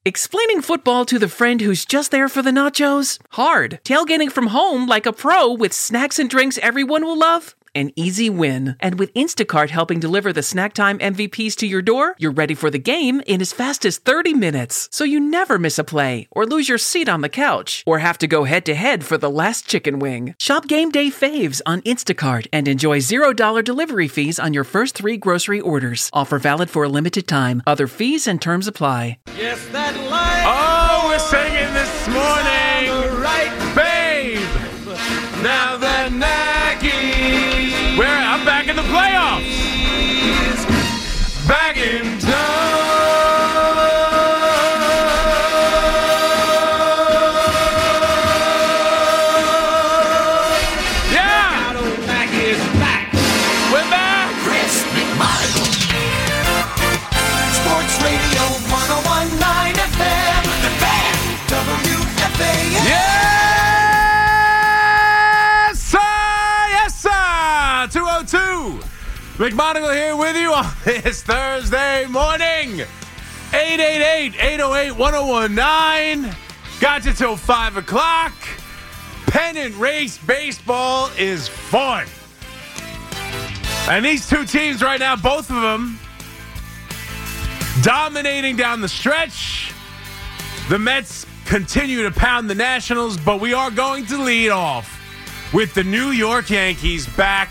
Explaining football to the friend who's just there for the nachos? Hard. Tailgating from home like a pro with snacks and drinks everyone will love? An easy win. And with Instacart helping deliver the snack time MVPs to your door, you're ready for the game in as fast as 30 minutes. So you never miss a play, or lose your seat on the couch, or have to go head-to-head for the last chicken wing. Shop Game Day Faves on Instacart and enjoy $0 delivery fees on your first 3 grocery orders. Offer valid for a limited time. Other fees and terms apply. Yes, that light. Oh, we're singing this morning. Right, Babe. Now that Nagy. I'm back in the playoffs. Back in Yeah. Nagy is back. We're back. Chris McMichael. Sports Radio 101.9 FM. The Fan. WFAN. Yes, sir. Yes, sir. 202. McMonagle here with you on this Thursday morning. 888-808-1019. Got you till 5 o'clock. Pennant race baseball is fun. And these two teams right now, both of them, dominating down the stretch. The Mets continue to pound the Nationals, but we are going to lead off with the New York Yankees back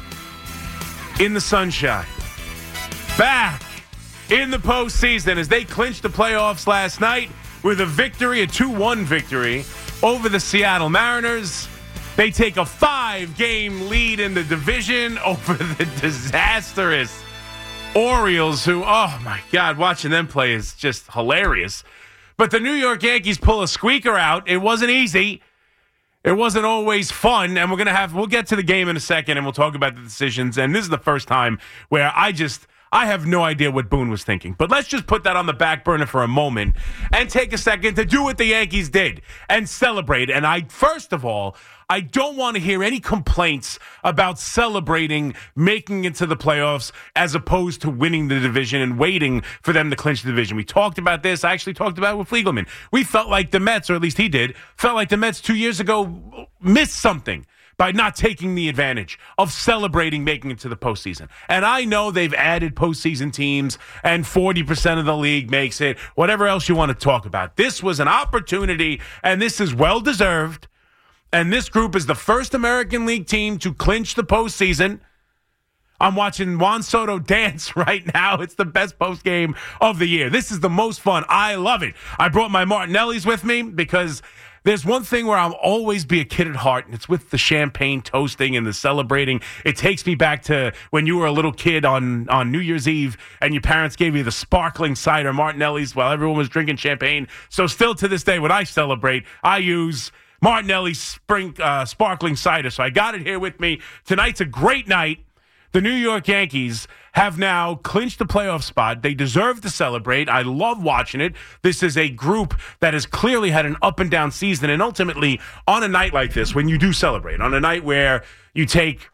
in the sunshine. Back in the postseason as they clinched the playoffs last night with a victory, a 2-1 victory over the Seattle Mariners. They take a 5-game lead in the division over the disastrous Orioles, who, oh my God, watching them play is just hilarious. But the New York Yankees pull a squeaker out. It wasn't easy. It wasn't always fun, and we'll get to the game in a second, and we'll talk about the decisions. And this is the first time where I have no idea what Boone was thinking. But let's just put that on the back burner for a moment and take a second to do what the Yankees did and celebrate. And first of all, I don't want to hear any complaints about celebrating making it to the playoffs as opposed to winning the division and waiting for them to clinch the division. We talked about this. I actually talked about it with Fliegelman. We felt like the Mets, or at least he did, felt like the Mets 2 years ago missed something by not taking the advantage of celebrating making it to the postseason. And I know they've added postseason teams and 40% of the league makes it, whatever else you want to talk about. This was an opportunity, and this is well-deserved. And this group is the first American League team to clinch the postseason. I'm watching Juan Soto dance right now. It's the best postgame of the year. This is the most fun. I love it. I brought my Martinellis with me because there's one thing where I'll always be a kid at heart, and it's with the champagne toasting and the celebrating. It takes me back to when you were a little kid on New Year's Eve, and your parents gave you the sparkling cider Martinellis while everyone was drinking champagne. So still to this day, when I celebrate, I use Martinelli sparkling cider. So I got it here with me. Tonight's a great night. The New York Yankees have now clinched the playoff spot. They deserve to celebrate. I love watching it. This is a group that has clearly had an up and down season. And ultimately, on a night like this, when you do celebrate, on a night where you take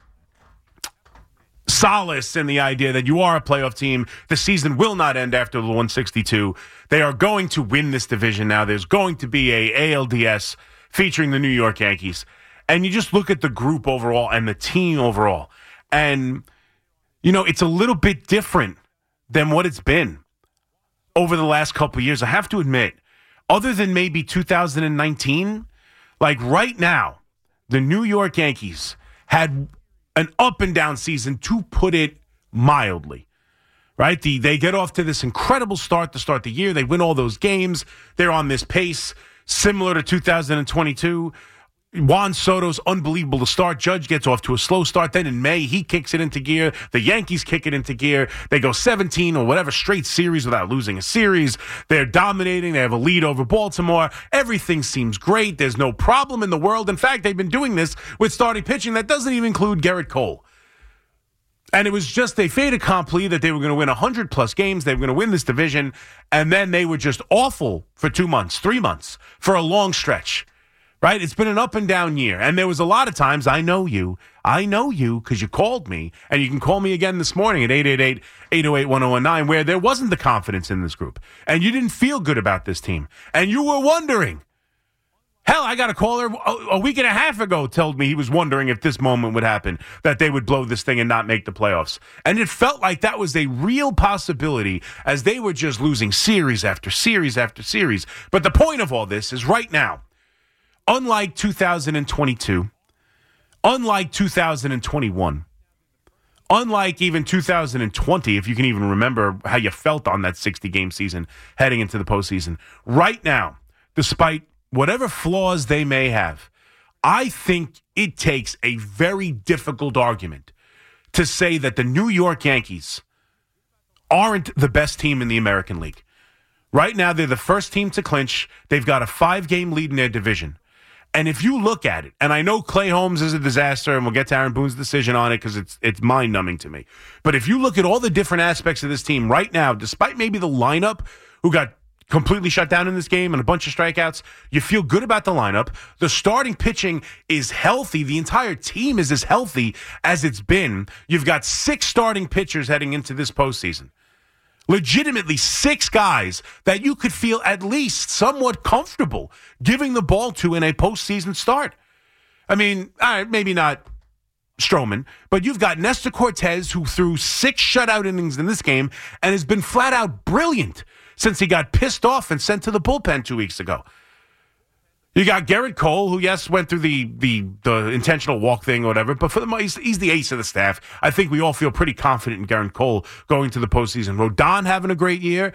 solace in the idea that you are a playoff team, the season will not end after the 162. They are going to win this division now. There's going to be a ALDS featuring the New York Yankees. And you just look at the group overall and the team overall. And, you know, it's a little bit different than what it's been over the last couple of years. I have to admit, other than maybe 2019, like right now, the New York Yankees had an up and down season, to put it mildly. Right? They get off to this incredible start to start the year. They win all those games. They're on this pace similar to 2022. Juan Soto's unbelievable to start. Judge gets off to a slow start. Then in May, he kicks it into gear. The Yankees kick it into gear. They go 17 or whatever straight series without losing a series. They're dominating. They have a lead over Baltimore. Everything seems great. There's no problem in the world. In fact, they've been doing this with starting pitching that doesn't even include Gerrit Cole. And it was just a fait accompli that they were going to win 100-plus games. They were going to win this division. And then they were just awful for 2 months, 3 months, for a long stretch. right? It's been an up and down year. And there was a lot of times, I know you, because you called me, and you can call me again this morning at 888-808-1019, where there wasn't the confidence in this group. And you didn't feel good about this team. And you were wondering. Hell, I got a caller a week and a half ago told me he was wondering if this moment would happen, that they would blow this thing and not make the playoffs. And it felt like that was a real possibility as they were just losing series after series after series. But the point of all this is right now, unlike 2022, unlike 2021, unlike even 2020, if you can even remember how you felt on that 60-game season heading into the postseason, right now, despite whatever flaws they may have, I think it takes a very difficult argument to say that the New York Yankees aren't the best team in the American League. Right now, they're the first team to clinch. They've got a 5-game lead in their division. And if you look at it, and I know Clay Holmes is a disaster, and we'll get to Aaron Boone's decision on it because it's mind-numbing to me. But if you look at all the different aspects of this team right now, despite maybe the lineup, who got completely shut down in this game and a bunch of strikeouts, you feel good about the lineup. The starting pitching is healthy. The entire team is as healthy as it's been. You've got 6 starting pitchers heading into this postseason. Legitimately 6 guys that you could feel at least somewhat comfortable giving the ball to in a postseason start. I mean, all right, maybe not Stroman, but you've got Nestor Cortez, who threw 6 shutout innings in this game and has been flat out brilliant since he got pissed off and sent to the bullpen 2 weeks ago. You got Garrett Cole, who, yes, went through the intentional walk thing or whatever, but for the most, he's the ace of the staff. I think we all feel pretty confident in Garrett Cole going to the postseason. Rodon having a great year.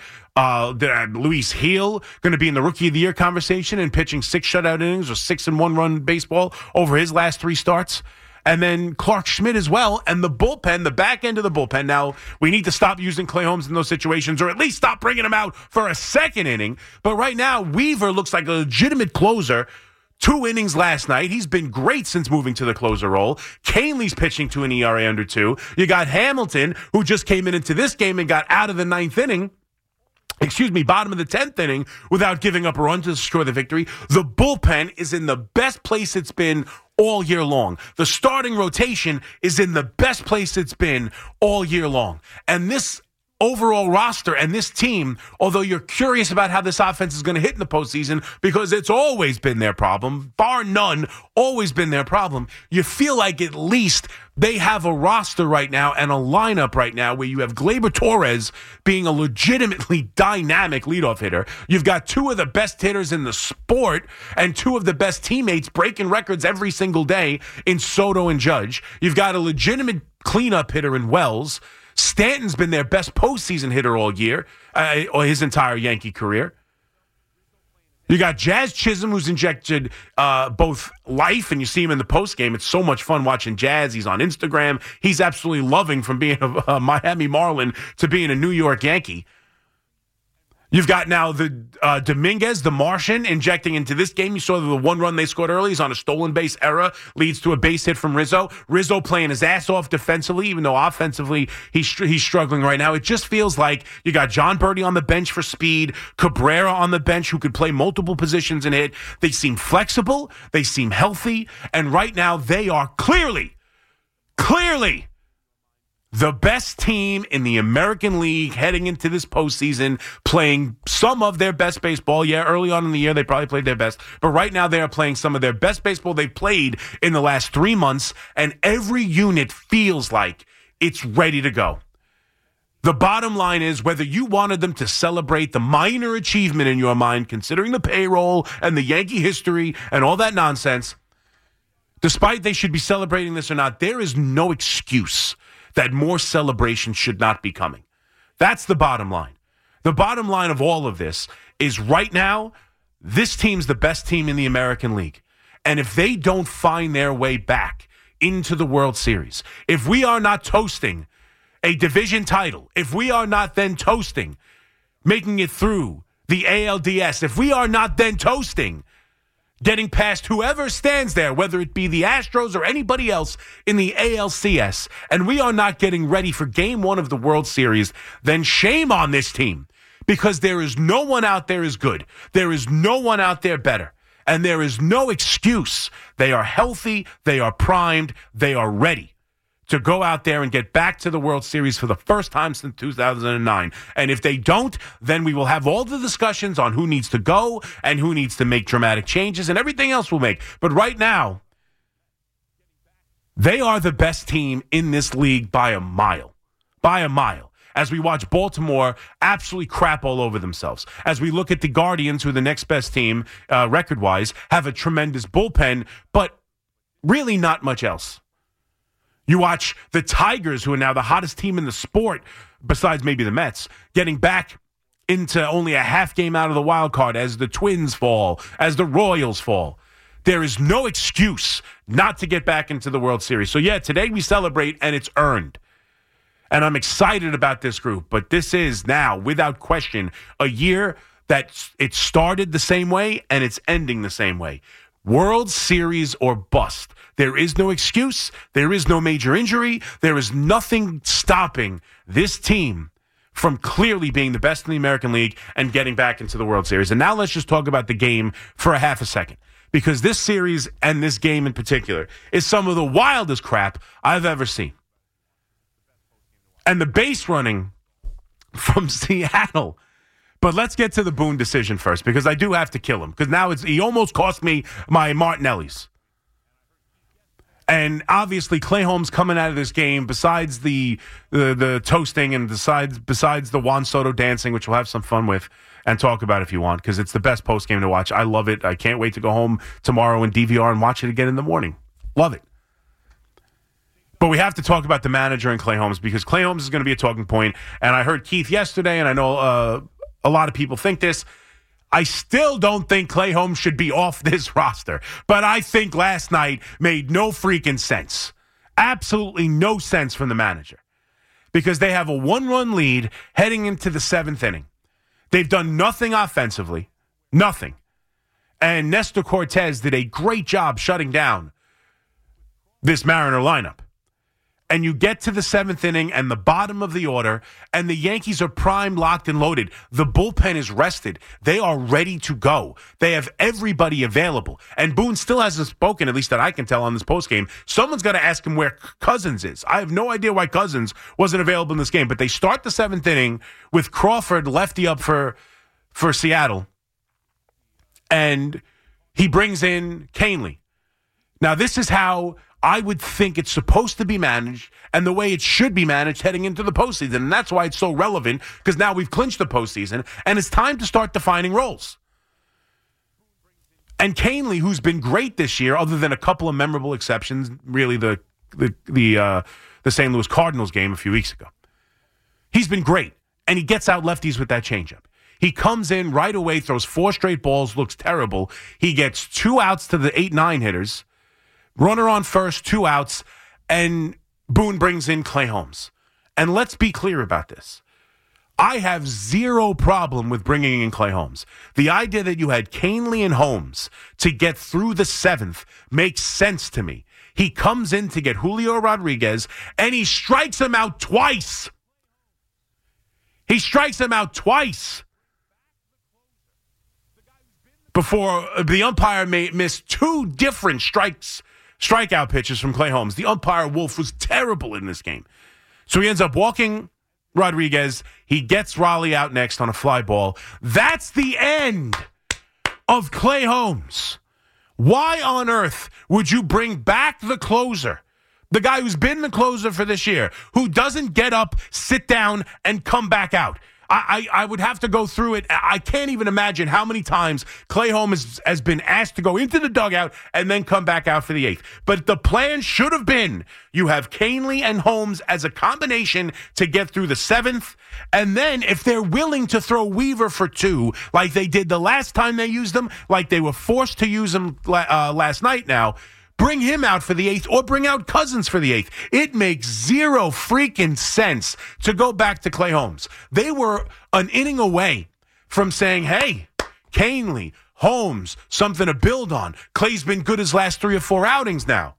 Luis Gil going to be in the Rookie of the Year conversation and pitching 6 shutout innings or 6 and 1-run baseball over his last 3 starts. And then Clark Schmidt as well. And the bullpen, the back end of the bullpen. Now, we need to stop using Clay Holmes in those situations, or at least stop bringing him out for a second inning. But right now, Weaver looks like a legitimate closer. 2 innings last night. He's been great since moving to the closer role. Canley's pitching to an ERA under 2. You got Hamilton, who just came into this game and got out of the 9th inning. Bottom of the 10th inning without giving up a run to secure the victory. The bullpen is in the best place it's been all year long. The starting rotation is in the best place it's been all year long. And this overall roster and this team, although you're curious about how this offense is going to hit in the postseason because it's always been their problem, bar none, always been their problem, you feel like at least they have a roster right now and a lineup right now where you have Gleyber Torres being a legitimately dynamic leadoff hitter. You've got 2 of the best hitters in the sport and 2 of the best teammates breaking records every single day in Soto and Judge. You've got a legitimate cleanup hitter in Wells. Stanton's been their best postseason hitter all year, or his entire Yankee career. You got Jazz Chisholm, who's injected both life, and you see him in the postgame. It's so much fun watching Jazz. He's on Instagram. He's absolutely loving from being a Miami Marlin to being a New York Yankee. You've got now the Dominguez, the Martian, injecting into this game. You saw the 1 run they scored early. He's on a stolen base error, leads to a base hit from Rizzo. Rizzo playing his ass off defensively, even though offensively he's struggling right now. It just feels like you got John Birdie on the bench for speed, Cabrera on the bench who could play multiple positions and hit. They seem flexible, they seem healthy, and right now they are clearly the best team in the American League heading into this postseason, playing some of their best baseball. Yeah, early on in the year, they probably played their best. But right now, they are playing some of their best baseball they've played in the last 3 months, and every unit feels like it's ready to go. The bottom line is, whether you wanted them to celebrate the minor achievement in your mind, considering the payroll and the Yankee history and all that nonsense, despite they should be celebrating this or not, there is no excuse that more celebration should not be coming. That's the bottom line. The bottom line of all of this is right now, this team's the best team in the American League. And if they don't find their way back into the World Series, if we are not toasting a division title, if we are not then toasting making it through the ALDS, if we are not then toasting getting past whoever stands there, whether it be the Astros or anybody else in the ALCS, and we are not getting ready for Game 1 of the World Series, then shame on this team, because there is no one out there as good. There is no one out there better. And there is no excuse. They are healthy. They are primed. They are ready to go out there and get back to the World Series for the first time since 2009. And if they don't, then we will have all the discussions on who needs to go and who needs to make dramatic changes and everything else we'll make. But right now, they are the best team in this league by a mile. By a mile. As we watch Baltimore absolutely crap all over themselves. As we look at the Guardians, who are the next best team record-wise, have a tremendous bullpen, but really not much else. You watch the Tigers, who are now the hottest team in the sport, besides maybe the Mets, getting back into only a half game out of the wild card as the Twins fall, as the Royals fall. There is no excuse not to get back into the World Series. So, yeah, today we celebrate, and it's earned. And I'm excited about this group. But this is now, without question, a year that it started the same way and it's ending the same way. World Series or bust. There is no excuse. There is no major injury. There is nothing stopping this team from clearly being the best in the American League and getting back into the World Series. And now let's just talk about the game for a half a second. Because this series and this game in particular is some of the wildest crap I've ever seen. And the base running from Seattle. But let's get to the Boone decision first, because I do have to kill him. Because now he almost cost me my Martinellis. And obviously, Clay Holmes coming out of this game, besides the toasting and besides the Juan Soto dancing, which we'll have some fun with and talk about if you want, because it's the best post game to watch. I love it. I can't wait to go home tomorrow and DVR and watch it again in the morning. Love it. But we have to talk about the manager and Clay Holmes, because Clay Holmes is going to be a talking point. And I heard Keith yesterday, and I know a lot of people think this. I still don't think Clay Holmes should be off this roster. But I think last night made no freaking sense. Absolutely no sense from the manager. Because they have a 1-run lead heading into the 7th inning. They've done nothing offensively. Nothing. And Nestor Cortez did a great job shutting down this Mariner lineup. And you get to the 7th inning and the bottom of the order, and the Yankees are primed, locked, and loaded. The bullpen is rested. They are ready to go. They have everybody available. And Boone still hasn't spoken, at least that I can tell on this postgame. Someone's got to ask him where Cousins is. I have no idea why Cousins wasn't available in this game. But they start the 7th inning with Crawford lefty up for Seattle. And he brings in Canely. Now, this is how I would think it's supposed to be managed and the way it should be managed heading into the postseason. And that's why it's so relevant, because now we've clinched the postseason and it's time to start defining roles. And Canely, who's been great this year, other than a couple of memorable exceptions, really the St. Louis Cardinals game a few weeks ago. He's been great, and he gets out lefties with that changeup. He comes in right away, throws 4 straight balls, looks terrible. He gets 2 outs to the 8-9 hitters. Runner on first, 2 outs, and Boone brings in Clay Holmes. And let's be clear about this. I have zero problem with bringing in Clay Holmes. The idea that you had Canely and Holmes to get through the 7th makes sense to me. He comes in to get Julio Rodriguez, and he strikes him out twice. He strikes him out twice. Before the umpire missed 2 different strikeout pitches from Clay Holmes. The umpire, Wolf, was terrible in this game. So he ends up walking Rodriguez. He gets Raleigh out next on a fly ball. That's the end of Clay Holmes. Why on earth would you bring back the closer, the guy who's been the closer for this year, who doesn't get up, sit down, and come back out? I would have to go through it. I can't even imagine how many times Clay Holmes has been asked to go into the dugout and then come back out for the 8th. But the plan should have been you have Canely and Holmes as a combination to get through the 7th. And then if they're willing to throw Weaver for 2, like they did the last time they used him, like they were forced to use him last night now, bring him out for the 8th or bring out Cousins for the 8th. It makes zero freaking sense to go back to Clay Holmes. They were an inning away from saying, hey, Canely, Holmes, something to build on. Clay's been good his last 3 or 4 outings now.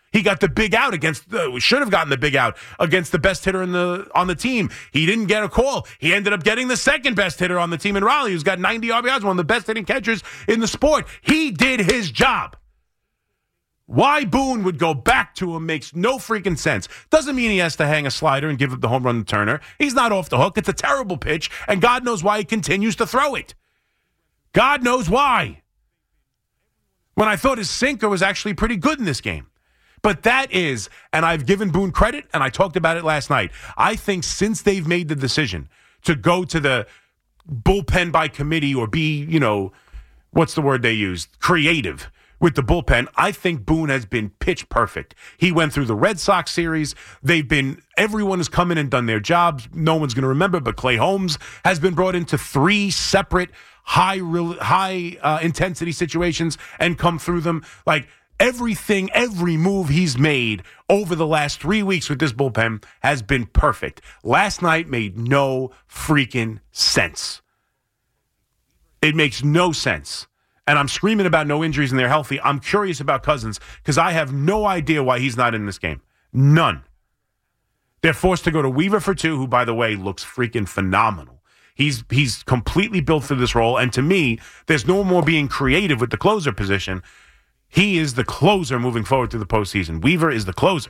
He got the big out should have gotten the big out against the best hitter on the team. He didn't get a call. He ended up getting the second best hitter on the team in Raleigh, who's got 90 RBIs, one of the best hitting catchers in the sport. He did his job. Why Boone would go back to him makes no freaking sense. Doesn't mean he has to hang a slider and give up the home run to Turner. He's not off the hook. It's a terrible pitch, and God knows why he continues to throw it. God knows why. When I thought his sinker was actually pretty good in this game. But that is, and I've given Boone credit, and I talked about it last night. I think since they've made the decision to go to the bullpen by committee or be, what's the word they used? Creative with the bullpen, I think Boone has been pitch perfect. He went through the Red Sox series. Everyone has come in and done their jobs. No one's going to remember, but Clay Holmes has been brought into 3 separate high intensity situations and come through them. Like, every move he's made over the last 3 weeks with this bullpen has been perfect. Last night made no freaking sense. It makes no sense. And I'm screaming about no injuries and they're healthy. I'm curious about Cousins because I have no idea why he's not in this game. None. They're forced to go to Weaver for 2, who, by the way, looks freaking phenomenal. He's completely built for this role. And to me, there's no more being creative with the closer position. He is the closer moving forward through the postseason. Weaver is the closer.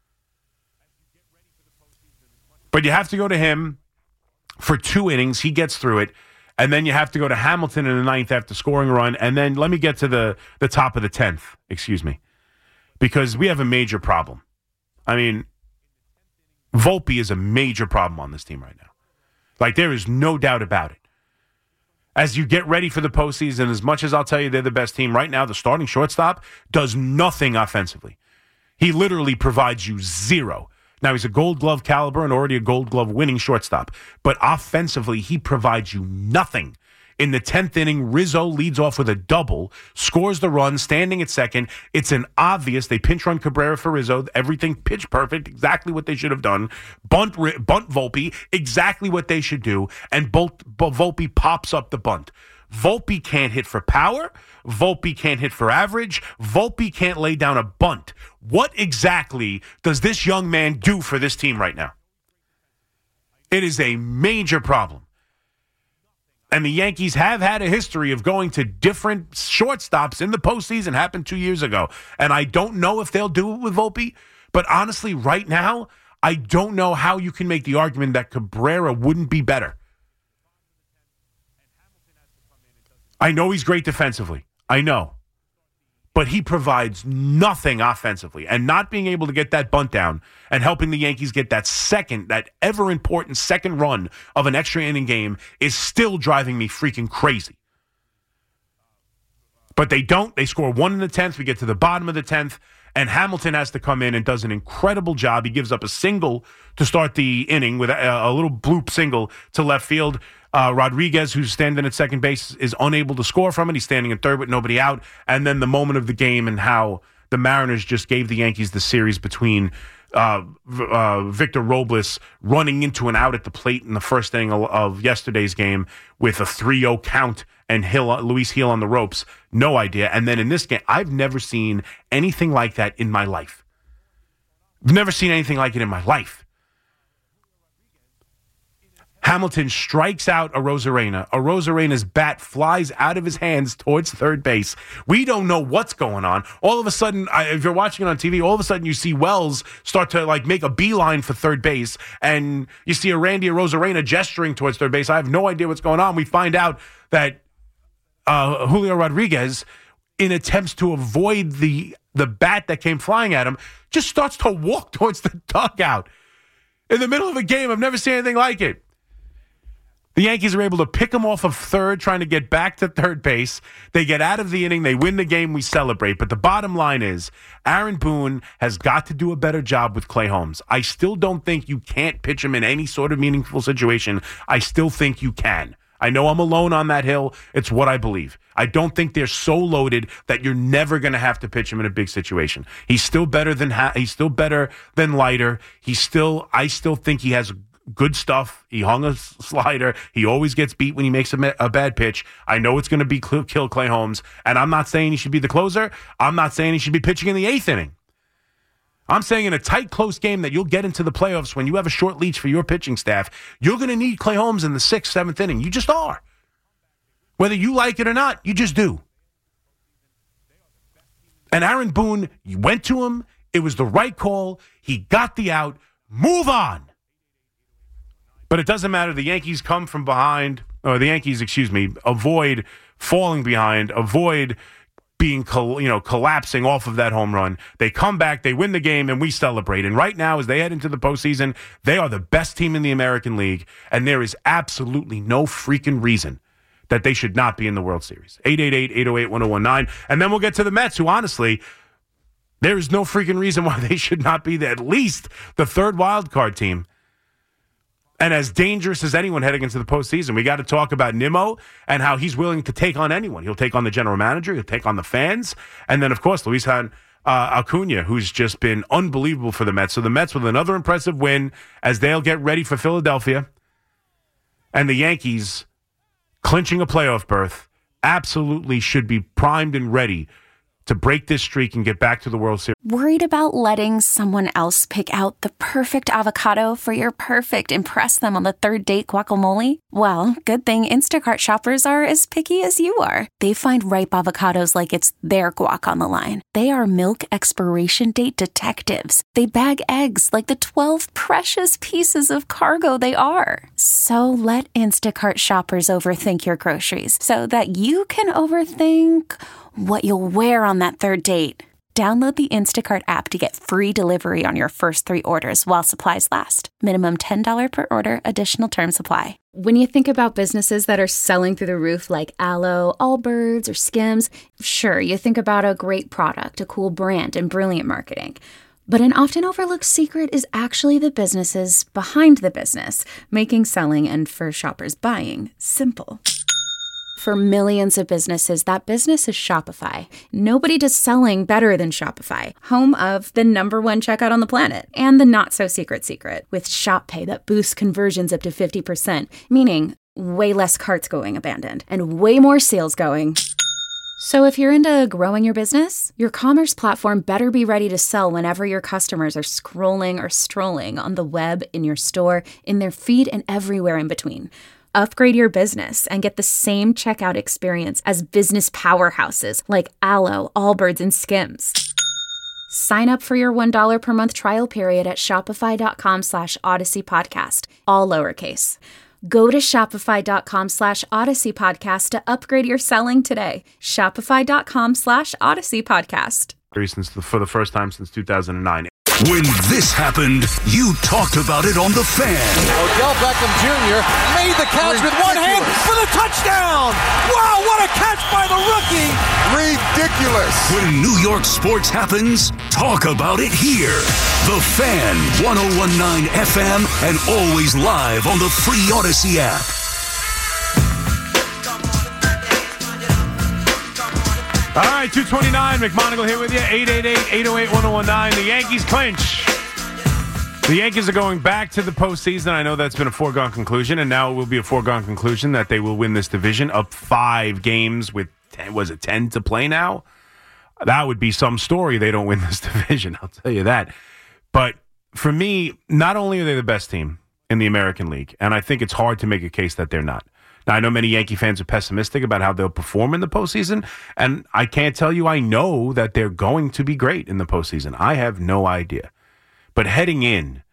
But you have to go to him for 2 innings. He gets through it. And then you have to go to Hamilton in the 9th after scoring a run. And then let me get to the top of the 10th, because we have a major problem. I mean, Volpe is a major problem on this team right now. Like, there is no doubt about it. As you get ready for the postseason, as much as I'll tell you they're the best team right now, the starting shortstop does nothing offensively. He literally provides you zero. Now, he's a Gold Glove caliber and already a Gold Glove winning shortstop. But offensively, he provides you nothing. In the 10th inning, Rizzo leads off with a double, scores the run, standing at second. It's an obvious, they pinch run Cabrera for Rizzo, everything pitch perfect, exactly what they should have done. Bunt Volpe, exactly what they should do. And Volpe pops up the bunt. Volpe can't hit for power. Volpe can't hit for average. Volpe can't lay down a bunt. What exactly does this young man do for this team right now? It is a major problem. And the Yankees have had a history of going to different shortstops in the postseason. Happened 2 years ago. And I don't know if they'll do it with Volpe. But honestly, right now, I don't know how you can make the argument that Cabrera wouldn't be better. I know he's great defensively. I know. But he provides nothing offensively. And not being able to get that bunt down and helping the Yankees get that ever-important second run of an extra inning game is still driving me freaking crazy. But they don't. They score 1 in the 10th. We get to the bottom of the 10th. And Hamilton has to come in and does an incredible job. He gives up a single to start the inning with a little bloop single to left field. Rodriguez, who's standing at second base, is unable to score from it. He's standing in third with nobody out. And then the moment of the game and how the Mariners just gave the Yankees the series between Victor Robles running into an out at the plate in the first inning of yesterday's game with a 3-0 count and Luis Gil on the ropes. No idea. And then in this game, I've never seen anything like that in my life. I've never seen anything like it in my life. Hamilton strikes out Arozarena. Arozarena's bat flies out of his hands towards third base. We don't know what's going on. All of a sudden, if you're watching it on TV, all of a sudden you see Wells start to make a beeline for third base, and you see Randy Arozarena gesturing towards third base. I have no idea what's going on. We find out that Julio Rodriguez, in attempts to avoid the bat that came flying at him, just starts to walk towards the dugout in the middle of a game. I've never seen anything like it. The Yankees are able to pick him off of third, trying to get back to third base. They get out of the inning. They win the game. We celebrate. But the bottom line is Aaron Boone has got to do a better job with Clay Holmes. I still don't think you can't pitch him in any sort of meaningful situation. I still think you can. I know I'm alone on that hill. It's what I believe. I don't think they're so loaded that you're never going to have to pitch him in a big situation. He's still better than Leiter. I still think he has good stuff. He hung a slider. He always gets beat when he makes a bad pitch. I know it's going to be kill Clay Holmes, and I'm not saying he should be the closer. I'm not saying he should be pitching in the 8th inning. I'm saying in a tight, close game that you'll get into the playoffs when you have a short leash for your pitching staff, you're going to need Clay Holmes in the 6th, 7th inning. You just are. Whether you like it or not, you just do. And Aaron Boone, you went to him. It was the right call. He got the out. Move on. But it doesn't matter. The Yankees come from behind, or the Yankees, avoid falling behind, avoid being, collapsing off of that home run. They come back, they win the game, and we celebrate. And right now, as they head into the postseason, they are the best team in the American League, and there is absolutely no freaking reason that they should not be in the World Series. 888-808-1019. And then we'll get to the Mets, who honestly, there is no freaking reason why they should not be at least the 3rd wild card team. And as dangerous as anyone heading into the postseason, we got to talk about Nimmo and how he's willing to take on anyone. He'll take on the general manager. He'll take on the fans. And then, of course, Luis Acuna, who's just been unbelievable for the Mets. So the Mets with another impressive win as they'll get ready for Philadelphia. And the Yankees clinching a playoff berth absolutely should be primed and ready to break this streak and get back to the World Series. Worried about letting someone else pick out the perfect avocado for your perfect impress them on the 3rd date guacamole? Well, good thing Instacart shoppers are as picky as you are. They find ripe avocados like it's their guac on the line. They are milk expiration date detectives. They bag eggs like the 12 precious pieces of cargo they are. So let Instacart shoppers overthink your groceries so that you can overthink what you'll wear on that 3rd date. Download the Instacart app to get free delivery on your first 3 orders while supplies last. Minimum $10 per order. Additional terms apply. When you think about businesses that are selling through the roof like Aloe, Allbirds, or Skims, sure, you think about a great product, a cool brand, and brilliant marketing. But an often overlooked secret is actually the businesses behind the business, making selling and for shoppers buying simple. For millions of businesses, that business is Shopify. Nobody does selling better than Shopify, home of the #1 checkout on the planet, and the not-so-secret secret, with Shop Pay that boosts conversions up to 50%, meaning way less carts going abandoned, and way more sales going. So if you're into growing your business, your commerce platform better be ready to sell whenever your customers are scrolling or strolling on the web, in your store, in their feed, and everywhere in between. Upgrade your business and get the same checkout experience as business powerhouses like Aloe, Allbirds, and Skims. Sign up for your $1 per month trial period at shopify.com/Odyssey Podcast, all lowercase. Go to shopify.com/Odyssey Podcast to upgrade your selling today. Shopify.com/Odyssey Podcast. For the first time since 2009. When this happened, you talked about it on The Fan. Odell Beckham Jr. made the catch with one hand for the touchdown. Wow, what a catch by the rookie. Ridiculous. When New York sports happens, talk about it here. The Fan, 101.9 FM, and always live on the free Odyssey app. All right, 229, McMonagle here with you, 888-808-1019. The Yankees clinch. The Yankees are going back to the postseason. I know that's been a foregone conclusion, and now it will be a foregone conclusion that they will win this division up 5 games with, 10 to play now? That would be some story they don't win this division, I'll tell you that. But for me, not only are they the best team in the American League, and I think it's hard to make a case that they're not. Now, I know many Yankee fans are pessimistic about how they'll perform in the postseason, and I can't tell you I know that they're going to be great in the postseason. I have no idea. But heading in,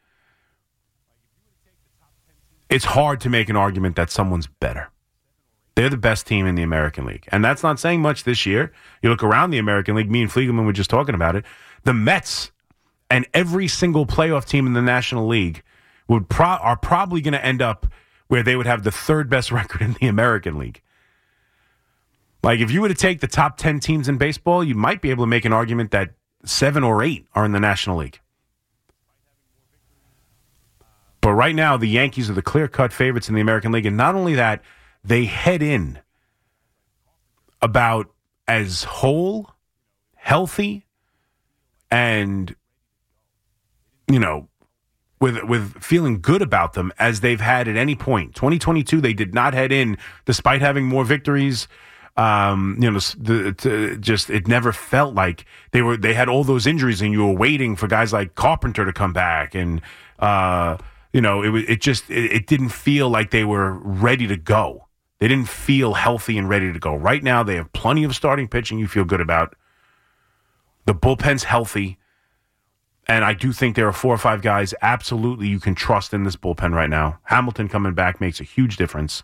it's hard to make an argument that someone's better. They're the best team in the American League, and that's not saying much this year. You look around the American League, me and Fliegelman were just talking about it, the Mets and every single playoff team in the National League are probably going to end up where they would have the 3rd best record in the American League. Like, if you were to take the top 10 teams in baseball, you might be able to make an argument that 7 or 8 are in the National League. But right now, the Yankees are the clear-cut favorites in the American League. And not only that, they head in about as whole, healthy, and, with feeling good about them as they've had at any point. 2022, they did not head in, despite having more victories, It never felt like they had all those injuries, and you were waiting for guys like Carpenter to come back, and it didn't feel like they were ready to go. They didn't feel healthy and ready to go. Right now, they have plenty of starting pitching you feel good about. The bullpen's healthy. And I do think there are 4 or 5 guys absolutely you can trust in this bullpen right now. Hamilton coming back makes a huge difference.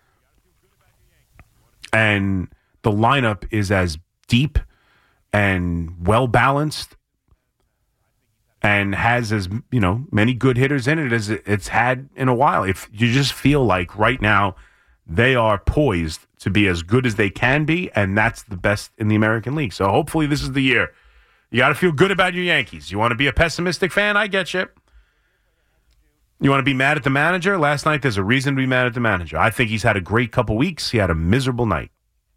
And the lineup is as deep and well-balanced and has as, many good hitters in it as it's had in a while. If you just feel like right now they are poised to be as good as they can be, and that's the best in the American League. So hopefully this is the year. You got to feel good about your Yankees. You want to be a pessimistic fan? I get you. You want to be mad at the manager? Last night, there's a reason to be mad at the manager. I think he's had a great couple weeks. He had a miserable night.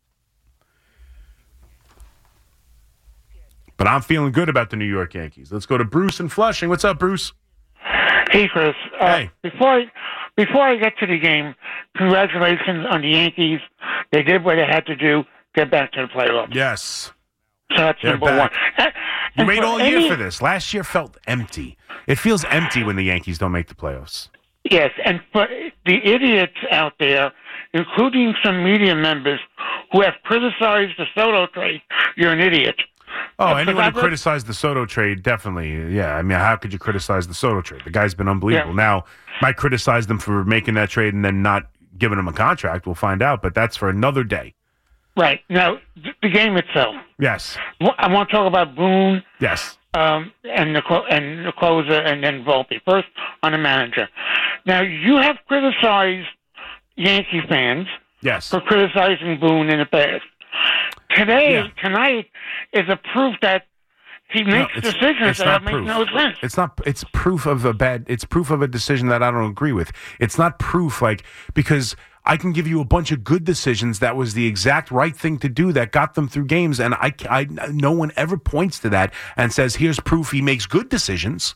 But I'm feeling good about the New York Yankees. Let's go to Bruce in Flushing. What's up, Bruce? Hey, Chris. Hey. Before I get to the game, congratulations on the Yankees. They did what they had to do, get back to the playoffs. The So that's They're number back. one. You wait all year for this. Last year felt empty. It feels empty when the Yankees don't make the playoffs. Yes, and for the idiots out there, including some media members who have criticized the Soto trade, you're an idiot. Oh, anyone who criticized the Soto trade, definitely. Yeah, I mean, how could you criticize the Soto trade? The guy's been unbelievable. Yeah. Now, might criticize them for making that trade and then not giving him a contract. We'll find out, but that's for another day. Right. Now, the game itself. Yes. I want to talk about Boone. Yes. And the closer, and then Volpe. First, on the manager. Now, you have criticized Yankee fans Yes. for criticizing Boone in the past. Tonight is a proof that he makes decisions that make no sense. It's not. It's proof of It's proof of a decision that I don't agree with. It's not proof because I can give you a bunch of good decisions that was the exact right thing to do that got them through games, and no one ever points to that and says, "Here's proof he makes good decisions."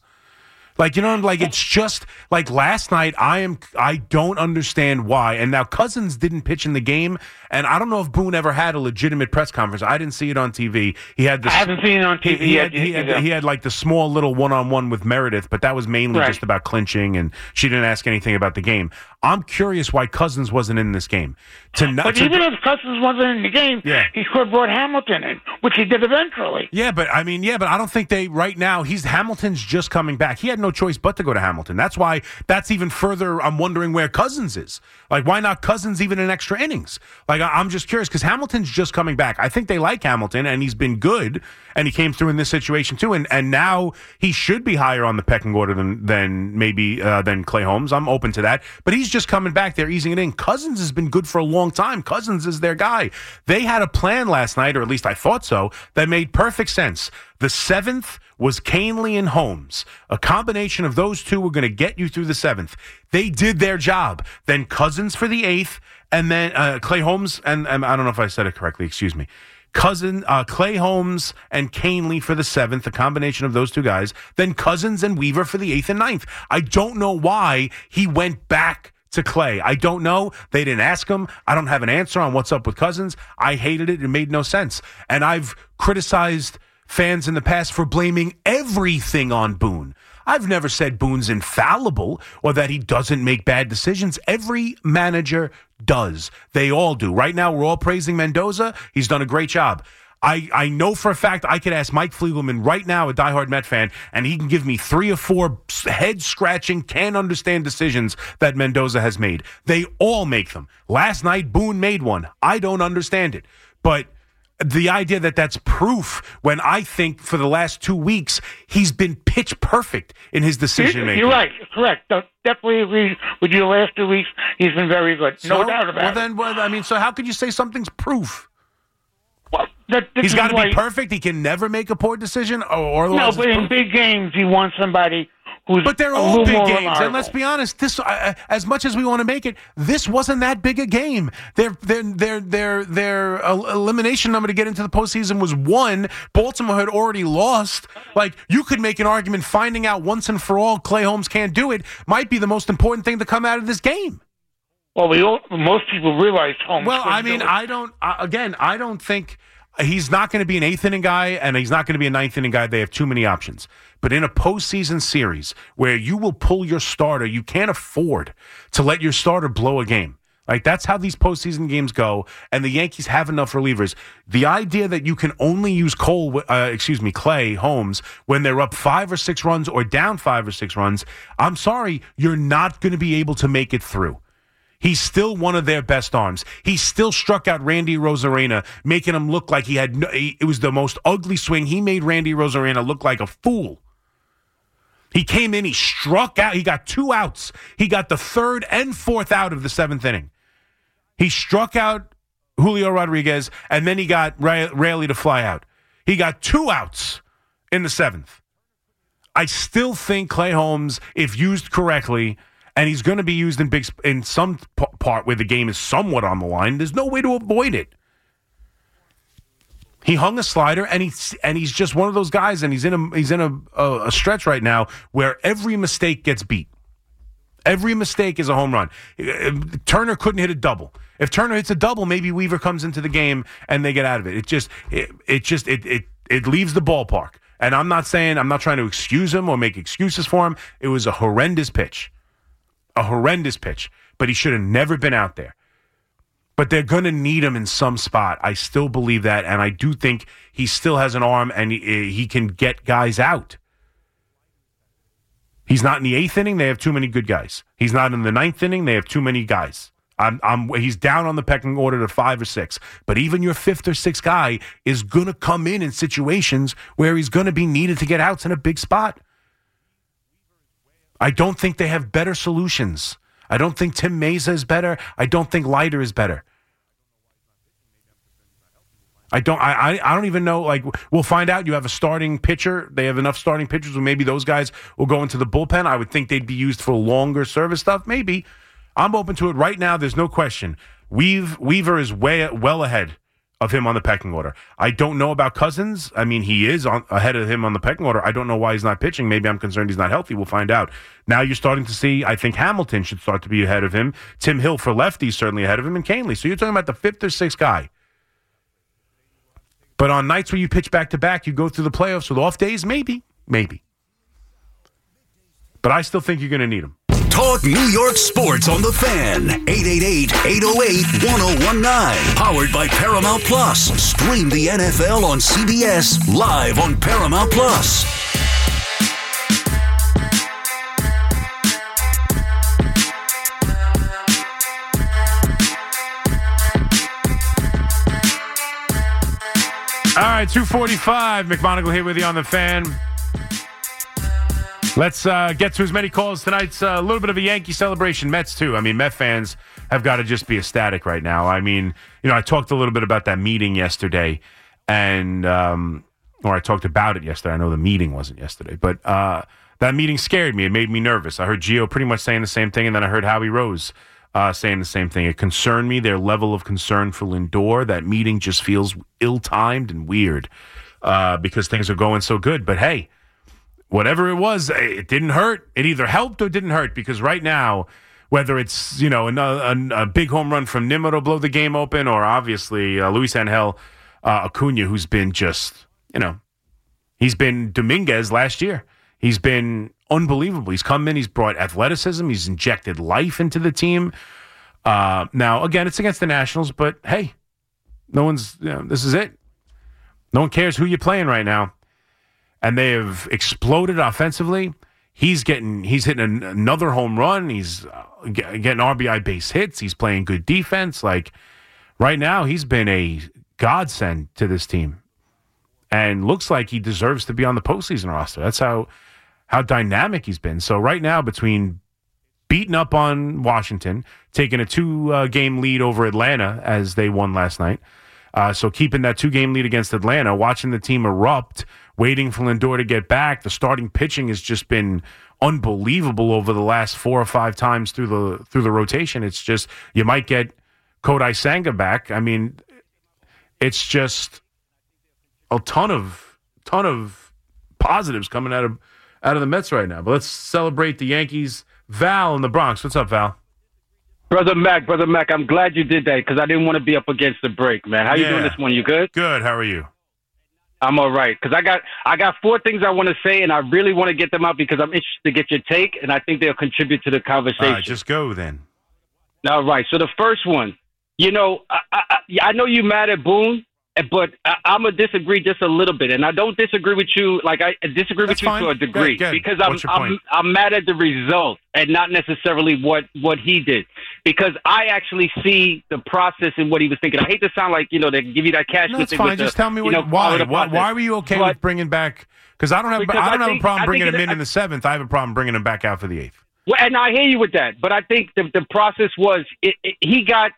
It's just like last night. I don't understand why. And now Cousins didn't pitch in the game, and I don't know if Boone ever had a legitimate press conference. I didn't see it on TV. I haven't seen it on TV yet. He had like the small little one-on-one with Meredith, but that was mainly just about clinching, and she didn't ask anything about the game. I'm curious why Cousins wasn't in this game. Even if Cousins wasn't in the game, he could have brought Hamilton in, which he did eventually. But I don't think right now, Hamilton's just coming back. He had no choice but to go to Hamilton. That's why that's even further. I'm wondering where Cousins is. Like, why not Cousins even in extra innings? Like, I'm just curious because Hamilton's just coming back. I think they like Hamilton, and he's been good, and he came through in this situation too. And now he should be higher on the pecking order than Clay Holmes. I'm open to that. But he's just coming back. They're easing it in. Cousins has been good for a long time. Cousins is their guy. They had a plan last night, or at least I thought so, that made perfect sense. The 7th was Canely and Holmes. A combination of those two were going to get you through the 7th. They did their job. Then Cousins for the 8th, and then Clay Holmes, and I don't know if I said it correctly, excuse me. Clay Holmes and Canely for the 7th, a combination of those two guys. Then Cousins and Weaver for the 8th and 9th. I don't know why he went back to Clay. I don't know. They didn't ask him. I don't have an answer on what's up with Cousins. I hated it. It made no sense. And I've criticized fans in the past for blaming everything on Boone. I've never said Boone's infallible or that he doesn't make bad decisions. Every manager does. They all do. Right now, we're all praising Mendoza. He's done a great job. I know for a fact I could ask Mike Fliegelman right now, a diehard Met fan, and he can give me 3 or 4 head-scratching, can't understand decisions that Mendoza has made. They all make them. Last night, Boone made one. I don't understand it. But the idea that that's proof when I think for the last 2 weeks, he's been pitch perfect in his decision-making. You're right. Correct. Definitely agree with you. The last 2 weeks, he's been very good. No doubt about it. So how could you say something's proof? Well, he's got to be perfect. He can never make a poor decision. No, but in big games, you want somebody who's. But they're all big games, reliable. And let's be honest. This, as much as we want to make it, this wasn't that big a game. Their elimination number to get into the postseason was 1. Baltimore had already lost. Like, you could make an argument finding out once and for all Clay Holmes can't do it might be the most important thing to come out of this game. Well, most people realize Holmes. Well, I mean, I don't think he's not going to be an eighth inning guy, and he's not going to be a ninth inning guy. They have too many options. But in a postseason series where you will pull your starter, you can't afford to let your starter blow a game. Like, that's how these postseason games go, and the Yankees have enough relievers. The idea that you can only use Clay Holmes when they're up 5 or 6 runs or down 5 or 6 runs, I'm sorry, you're not going to be able to make it through. He's still one of their best arms. He still struck out Randy Rosarena, making him look like it was the most ugly swing. He made Randy Rosarena look like a fool. He came in, he struck out, he got 2 outs. He got the 3rd and 4th out of the 7th inning. He struck out Julio Rodriguez, and then he got Raley to fly out. He got 2 outs in the 7th. I still think Clay Holmes, if used correctly, and he's going to be used in some part where the game is somewhat on the line, there's no way to avoid it. He hung a slider, and he's just one of those guys, and he's in a stretch right now where every mistake gets beat. Every mistake is a home run. Turner couldn't hit a double. If Turner hits a double, maybe Weaver comes into the game and they get out of it. It leaves the ballpark. And I'm not trying to excuse him or make excuses for him. It was a horrendous pitch. But he should have never been out there. But they're going to need him in some spot. I still believe that, and I do think he still has an arm, and he can get guys out. He's not in the 8th inning. They have too many good guys. He's not in the 9th inning. They have too many guys. He's down on the pecking order to 5 or 6. But even your 5th or 6th guy is going to come in situations where he's going to be needed to get outs in a big spot. I don't think they have better solutions. I don't think Tim Meza is better. I don't think Leiter is better. I don't even know. Like, we'll find out. You have a starting pitcher. They have enough starting pitchers where maybe those guys will go into the bullpen. I would think they'd be used for longer service stuff. Maybe. I'm open to it right now. There's no question. Weaver is well ahead of him on the pecking order. I don't know about Cousins. I mean, he is ahead of him on the pecking order. I don't know why he's not pitching. Maybe I'm concerned he's not healthy. We'll find out. Now you're starting to see, I think Hamilton should start to be ahead of him. Tim Hill for lefties certainly ahead of him, and Canely. So you're talking about the 5th or 6th guy. But on nights where you pitch back-to-back, you go through the playoffs with off days, maybe. But I still think you're going to need him. Talk New York sports on The Fan. 888-808-1019. Powered by Paramount Plus. Stream the NFL on CBS live on Paramount Plus. All right, 2:45. McMonagle here with you on The Fan. Let's get to as many calls tonight. A little bit of a Yankee celebration. Mets, too. I mean, Met fans have got to just be ecstatic right now. I mean, I talked a little bit about that meeting yesterday, or I talked about it yesterday. I know the meeting wasn't yesterday, but that meeting scared me. It made me nervous. I heard Gio pretty much saying the same thing, and then I heard Howie Rose saying the same thing. It concerned me, their level of concern for Lindor. That meeting just feels ill-timed and weird because things are going so good. But, hey, whatever it was, it didn't hurt. It either helped or didn't hurt, because right now, whether it's a big home run from Nimmo to blow the game open, or obviously Luis Angel Acuna, who's been just, he's been Dominguez last year. He's been unbelievable. He's come in, he's brought athleticism, he's injected life into the team. Now, again, it's against the Nationals, but hey, no one's, this is it. No one cares who you're playing right now. And they have exploded offensively. He's hitting another home run. He's getting RBI base hits. He's playing good defense. Like, right now, he's been a godsend to this team, and looks like he deserves to be on the postseason roster. That's how dynamic he's been. So right now, between beating up on Washington, taking a 2-game lead over Atlanta as they won last night, so keeping that 2-game lead against Atlanta, watching the team erupt, waiting for Lindor to get back. The starting pitching has just been unbelievable over the last 4 or 5 times through the rotation. It's just, you might get Kodai Senga back. I mean, it's just a ton of positives coming out of the Mets right now. But let's celebrate the Yankees. Val in the Bronx. What's up, Val? Brother Mac, I'm glad you did that because I didn't want to be up against the break, man. How you doing this morning? You good? Good. How are you? I'm all right because I got 4 things I want to say, and I really want to get them out because I'm interested to get your take, and I think they'll contribute to the conversation. All right, just go then. All right. So the first one, I know you're mad at Boone, but I'm going to disagree just a little bit. And I don't disagree with you. Like, I disagree with you to a degree because I'm mad at the result and not necessarily what he did. Because I actually see the process and what he was thinking. I hate to sound like, they give you that cash. No, that's fine. Just tell me why. Why were you okay with bringing back? Because I don't have a problem bringing him in the 7th. I have a problem bringing him back out for the 8th. Well, and I hear you with that. But I think the process was he got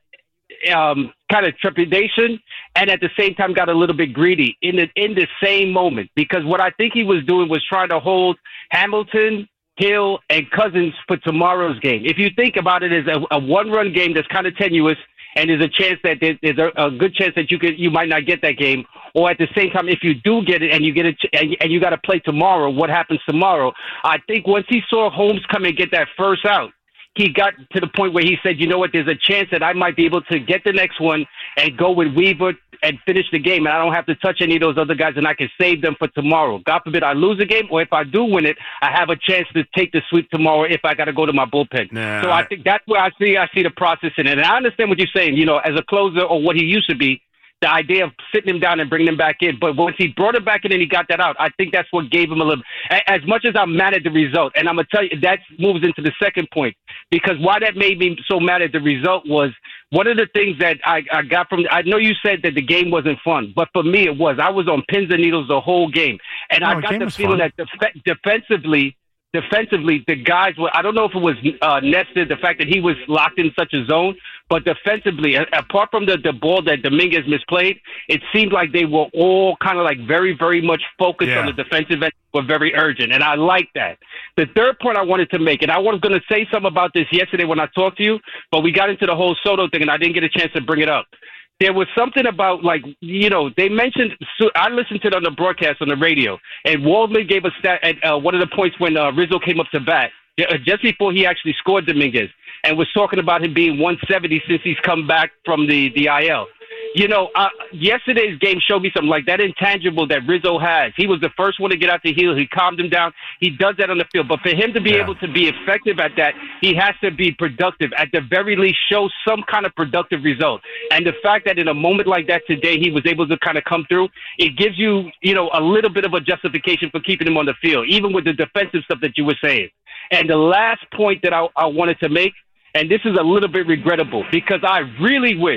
kind of trepidation and at the same time got a little bit greedy in the same moment, because what I think he was doing was trying to hold Hamilton, Hill, and Cousins for tomorrow's game. If you think about it as a one-run game that's kind of tenuous, and there's a chance that there's a good chance that you might not get that game, or at the same time, if you do get it and you get it and you got to play tomorrow, what happens tomorrow? I think once he saw Holmes come and get that first out, he got to the point where he said, you know what, there's a chance that I might be able to get the next one and go with Weaver and finish the game, and I don't have to touch any of those other guys, and I can save them for tomorrow. God forbid I lose a game, or if I do win it, I have a chance to take the sweep tomorrow if I got to go to my bullpen. So I think that's where I see the process in it. And I understand what you're saying, as a closer or what he used to be, the idea of sitting him down and bringing him back in. But once he brought him back in and he got that out, I think that's what gave him a little. As much as I'm mad at the result, and I'm going to tell you, that moves into the second point, because why that made me so mad at the result was one of the things that I got from. I know you said that the game wasn't fun, but for me it was. I was on pins and needles the whole game, and I got the feeling that defensively, the guys were, I don't know if it was Nestor, the fact that he was locked in such a zone, but defensively, apart from the ball that Dominguez misplayed, it seemed like they were all kind of like very, very much focused on the defensive end, were very urgent, and I like that. The third point I wanted to make, and I was going to say something about this yesterday when I talked to you, but we got into the whole Soto thing, and I didn't get a chance to bring it up. There was something about, they mentioned, I listened to it on the broadcast on the radio, and Waldman gave a stat at one of the points when Rizzo came up to bat, just before he actually scored Dominguez, and was talking about him being 170 since he's come back from the IL. Yesterday's game showed me something like that intangible that Rizzo has. He was the first one to get out the heel. He calmed him down. He does that on the field. But for him to be able to be effective at that, he has to be productive. At the very least, show some kind of productive result. And the fact that in a moment like that today, he was able to kind of come through, it gives you, a little bit of a justification for keeping him on the field, even with the defensive stuff that you were saying. And the last point that I wanted to make, and this is a little bit regrettable, because I really wish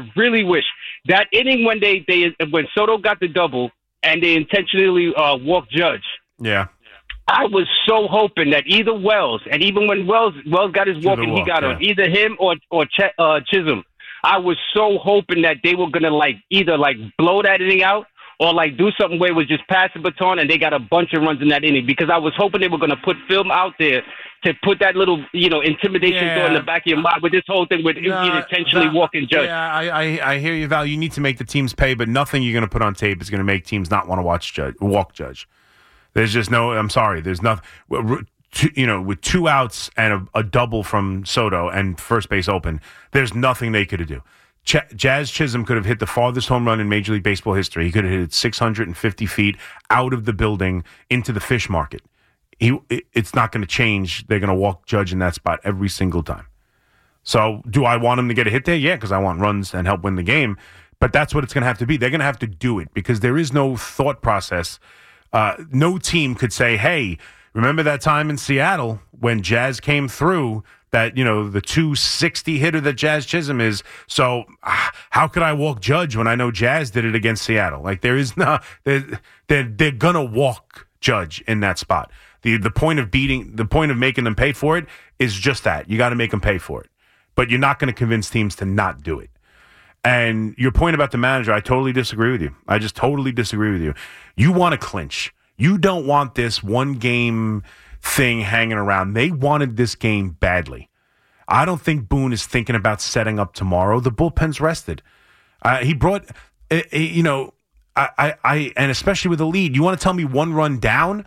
that inning when Soto got the double and they intentionally walked Judge. Yeah. I was so hoping that either Wells, and even when Wells got his walk and he got on, either him or Chisholm, I was so hoping that they were going to either blow that inning out or do something where it was just pass the baton and they got a bunch of runs in that inning, because I was hoping they were going to put film out there to put that little, intimidation door in the back of your mind with this whole thing with intentionally walking Judge. Yeah, I hear you, Val. You need to make the teams pay, but nothing you're going to put on tape is going to make teams not want to walk Judge. There's just no, I'm sorry, there's nothing. With 2 outs and a double from Soto and first base open, there's nothing they could do. Jazz Chisholm could have hit the farthest home run in Major League Baseball history. He could have hit it 650 feet out of the building into the fish market. It's not going to change. They're going to walk Judge in that spot every single time. So do I want him to get a hit there? Yeah, because I want runs and help win the game. But that's what it's going to have to be. They're going to have to do it because there is no thought process. No team could say, hey, remember that time in Seattle when Jazz came through, that, the 260 hitter that Jazz Chisholm is. So how could I walk Judge when I know Jazz did it against Seattle? There is not, they're going to walk Judge in that spot. The point of making them pay for it is just that. You got to make them pay for it. But you're not going to convince teams to not do it. And your point about the manager, I totally disagree with you. I just totally disagree with you. You want to clinch. You don't want this one game thing hanging around. They wanted this game badly. I don't think Boone is thinking about setting up tomorrow. The bullpen's rested. He brought, and especially with a lead, you want to tell me 1 run down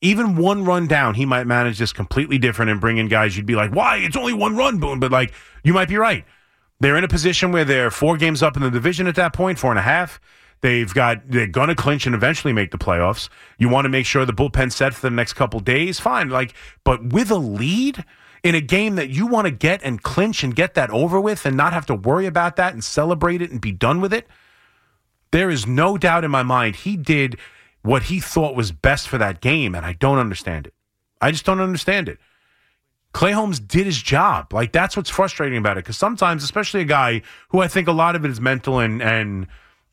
even one run down, he might manage this completely different and bring in guys you'd be like, why? It's only one run, Boone. But, like, you might be right. They're in a position where they're 4 games up in the division at that point, 4.5. They're going to clinch and eventually make the playoffs. You want to make sure the bullpen's set for the next couple days, fine. But with a lead in a game that you want to get and clinch and get that over with and not have to worry about that and celebrate it and be done with it, there is no doubt in my mind he did what he thought was best for that game, and I don't understand it. I just don't understand it. Clay Holmes did his job. Like, that's what's frustrating about it, because sometimes, especially a guy who I think a lot of it is mental and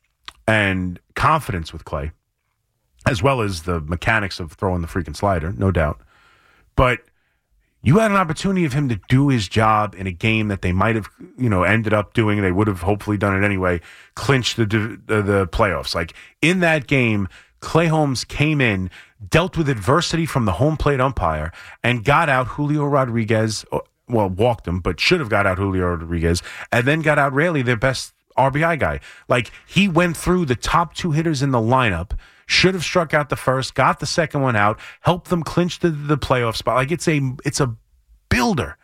confidence with Clay, as well as the mechanics of throwing the freaking slider, no doubt. But you had an opportunity of him to do his job in a game that they might have, ended up doing. They would have hopefully done it anyway, clinched the playoffs. Like, in that game, Clay Holmes came in, dealt with adversity from the home plate umpire, and got out Julio Rodriguez. Well, walked him, but should have got out Julio Rodriguez, and then got out Raley, their best RBI guy. Like, he went through the top 2 hitters in the lineup, should have struck out the first, got the second one out, helped them clinch the playoff spot. Like, it's a builder.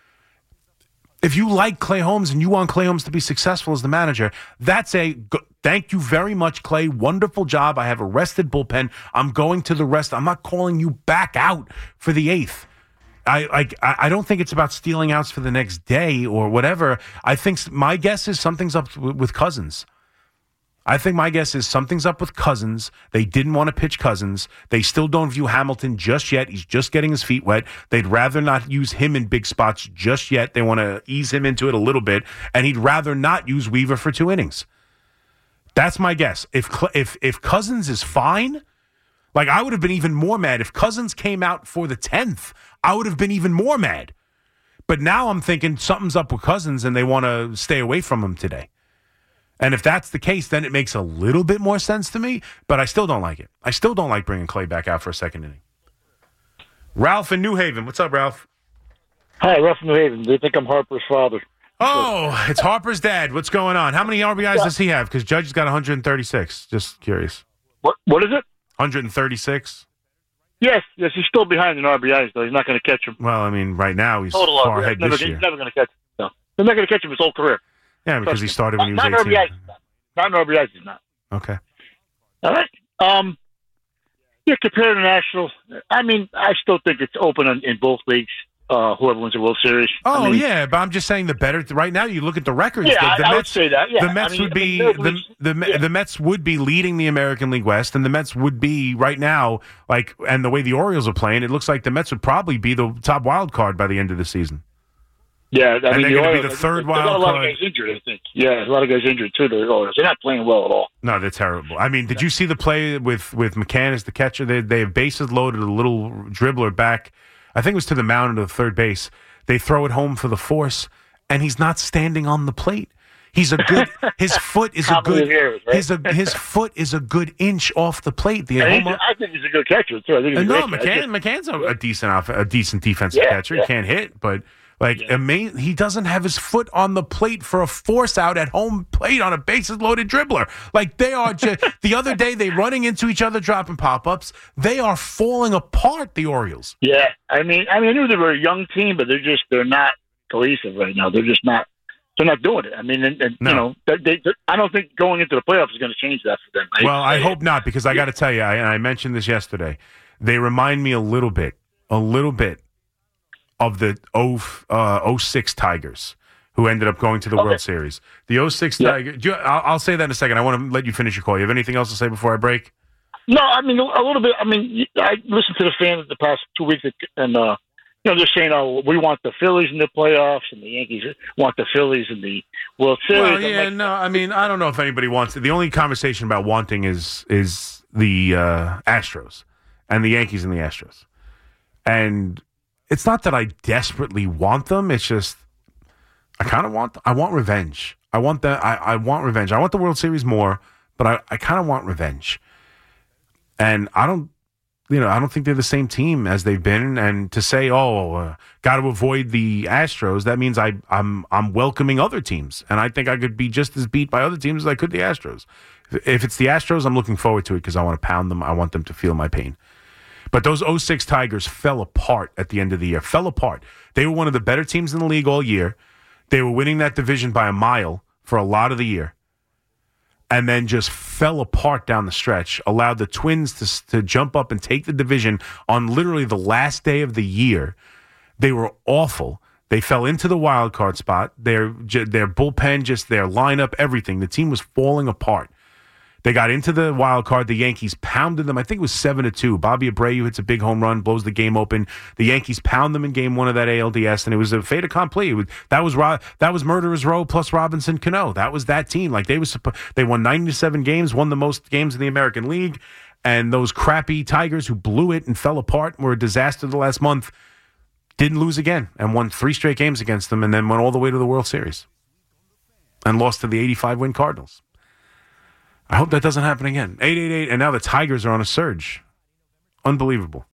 If you like Clay Holmes and you want Clay Holmes to be successful as the manager, that's thank you very much, Clay. Wonderful job. I have a rested bullpen. I'm going to the rest. I'm not calling you back out for the 8th. I don't think it's about stealing outs for the next day or whatever. I think my guess is something's up with Cousins. I think my guess is something's up with Cousins. They didn't want to pitch Cousins. They still don't view Hamilton just yet. He's just getting his feet wet. They'd rather not use him in big spots just yet. They want to ease him into it a little bit, and he'd rather not use Weaver for 2 innings. That's my guess. If Cousins is fine, like, I would have been even more mad. If Cousins came out for the 10th, I would have been even more mad. But now I'm thinking something's up with Cousins and they want to stay away from him today. And if that's the case, then it makes a little bit more sense to me, but I still don't like it. I still don't like bringing Clay back out for a second inning. Ralph in New Haven. What's up, Ralph? Hi, Ralph in New Haven. They think I'm Harper's father. Oh, it's Harper's dad. What's going on? How many RBIs does he have? Because Judge has got 136. Just curious. What is it? 136? Yes, he's still behind in RBIs, though. He's not going to catch him. Well, I mean, right now he's far ahead this year. He's never going to catch him. No. They're not going to catch him his whole career. Yeah, because he started when he was 18. Not in RBIs, he's not. Okay. All right. Compared to National, I mean, I still think it's open in both leagues. Whoever wins the World Series. Oh, yeah, but I'm just saying the better. Right now, you look at the records. Yeah, the I Mets, would say that. Yeah. The Mets would be the Mets would be leading the American League West, and the Mets would be right now, like, and the way the Orioles are playing, it looks like the Mets would probably be the top wild card by the end of the season. Yeah, I mean, they're going to be the third wild card. A lot of guys injured, I think. Yeah, a lot of guys injured too. They're not playing well at all. No, they're terrible. I mean, did you see the play with McCann as the catcher? They have bases loaded, a little dribbler back. I think it was to the mound of the third base. They throw it home for the force, and he's not standing on the plate. He's a good. His foot is a good. His foot is a good inch off the plate. I think he's a good catcher too. I think he's McCann's a decent defensive catcher. He can't hit, but he doesn't have his foot on the plate for a force out at home plate on a bases loaded dribbler. Like, they are just the other day they running into each other, dropping pop ups. They are falling apart. The Orioles. Yeah, I mean, I knew they were a young team, but they're not cohesive right now. They're just not. They're not doing it. I mean, I don't think going into the playoffs is going to change that for them. I hope not, because I got to tell you, and I mentioned this yesterday. They remind me a little bit of the 06 Tigers, who ended up going to the World Series. The 06 Tigers. I'll say that in a second. I want to let you finish your call. You have anything else to say before I break? No, I mean, a little bit. I mean, I listened to the fans the past 2 weeks, and they're saying, "Oh, we want the Phillies in the playoffs, and the Yankees want the Phillies in the World Series." Well, I mean, I don't know if anybody wants it. The only conversation about wanting is the Astros and the Yankees and the Astros, and it's not that I desperately want them. It's just I kind of want. I want revenge. I want that. I want revenge. I want the World Series more, but I kind of want revenge. And I don't think they're the same team as they've been. And to say, got to avoid the Astros, that means I'm welcoming other teams. And I think I could be just as beat by other teams as I could the Astros. If it's the Astros, I'm looking forward to it because I want to pound them. I want them to feel my pain. But those 06 Tigers fell apart at the end of the year. Fell apart. They were one of the better teams in the league all year. They were winning that division by a mile for a lot of the year. And then just fell apart down the stretch. Allowed the Twins to jump up and take the division on literally the last day of the year. They were awful. They fell into the wild card spot. Their bullpen, their lineup, everything. The team was falling apart. They got into the wild card. The Yankees pounded them. I think it was 7-2. Bobby Abreu hits a big home run, blows the game open. The Yankees pound them in game one of that ALDS, and it was a fait accompli. That was Murderers Row plus Robinson Cano. That was that team. Like they won 97 games, won the most games in the American League, and those crappy Tigers who blew it and fell apart and were a disaster the last month didn't lose again and won 3 straight games against them, and then went all the way to the World Series and lost to the 85-win Cardinals. I hope that doesn't happen again. 888, and now the Tigers are on a surge. Unbelievable.